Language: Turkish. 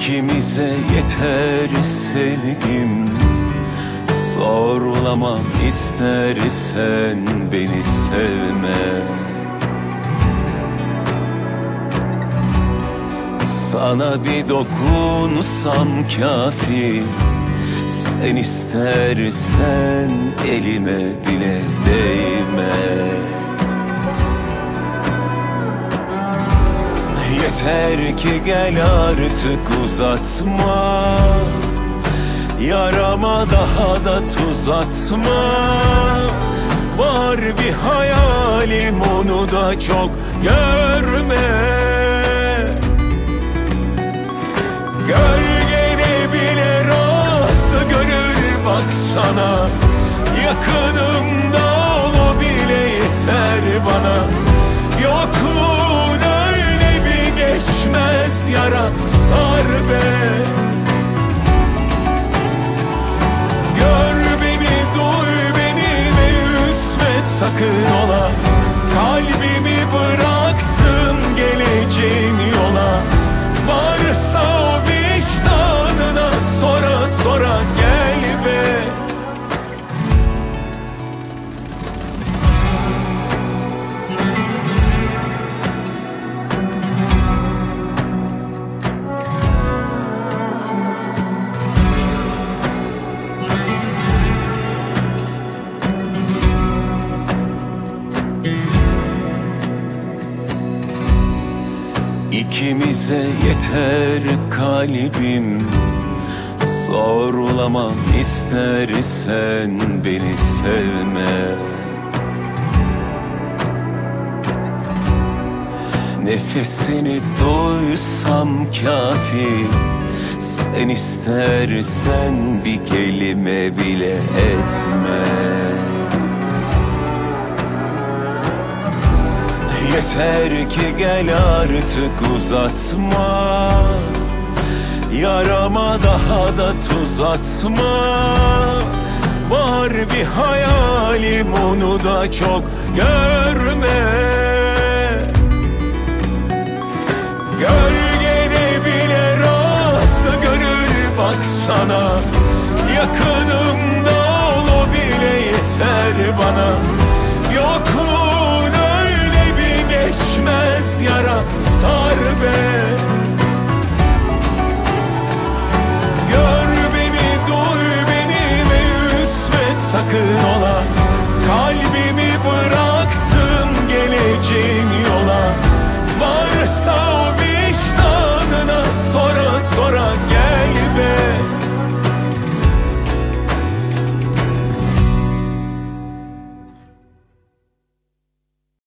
İkimize yeter sevgim, zorlamam istersen beni sevme. Sana bir dokunsam kafi, sen istersen elime bile değme. Yeter ki gel artık uzatma, yarama daha da tuz atma. Var bir hayalim, onu da çok görme. Gölgene bile razı gönül baksana, yakınımda ol o bile yeter bana. Yokluğun öyle bir geçmez yara, sar be. Gör beni, duy beni ve üzme sakın ola. Kalbimi bıraktım geleceğin yola. Varsa o vicdanına sora sora gel be. İkimize yeter kalbim, zorlamam istersen beni sevme. Nefesini duysam kafi, sen istersen bir kelime bile etme. Yeter ki gel artık uzatma, yarama daha da tuz atma. Var bir hayalim, onu da çok görme. Gölgene bile razı gönül baksana, yakınımda ol o bile yeter bana.